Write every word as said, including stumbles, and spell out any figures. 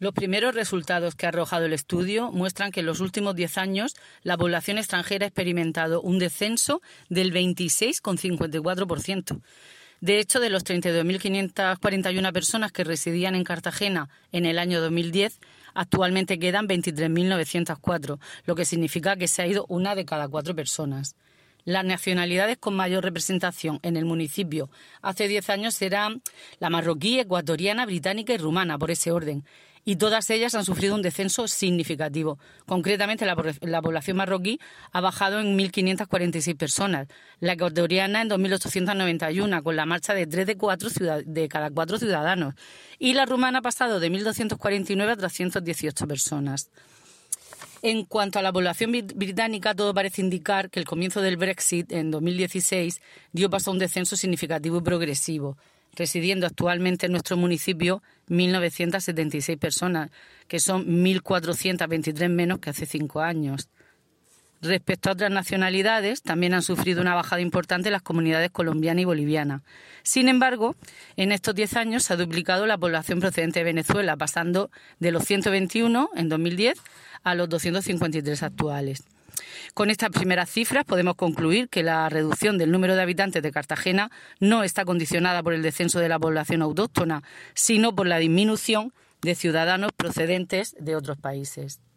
Los primeros resultados que ha arrojado el estudio muestran que en los últimos diez años la población extranjera ha experimentado un descenso del veintiséis coma cincuenta y cuatro por ciento. De hecho, de los treinta y dos mil quinientas cuarenta y una personas que residían en Cartagena en el año dos mil diez, actualmente quedan veintitrés mil novecientas cuatro, lo que significa que se ha ido una de cada cuatro personas. Las nacionalidades con mayor representación en el municipio hace diez años eran la marroquí, ecuatoriana, británica y rumana, por ese orden. Y todas ellas han sufrido un descenso significativo. Concretamente, la, la población marroquí ha bajado en mil quinientas cuarenta y seis personas, la ecuatoriana en dos mil ochocientas noventa y uno, con la marcha de tres de, cuatro ciudad- de cada cuatro ciudadanos, y la rumana ha pasado de mil doscientas cuarenta y nueve a trescientas dieciocho personas. En cuanto a la población británica, todo parece indicar que el comienzo del Brexit en dos mil dieciséis dio paso a un descenso significativo y progresivo, residiendo actualmente en nuestro municipio mil novecientas setenta y seis personas, que son mil cuatrocientas veintitrés menos que hace cinco años. Respecto a otras nacionalidades, también han sufrido una bajada importante las comunidades colombiana y boliviana. Sin embargo, en estos diez años se ha duplicado la población procedente de Venezuela, pasando de los ciento veintiuno en dos mil diez a los doscientos cincuenta y tres actuales. Con estas primeras cifras podemos concluir que la reducción del número de habitantes de Cartagena no está condicionada por el descenso de la población autóctona, sino por la disminución de ciudadanos procedentes de otros países.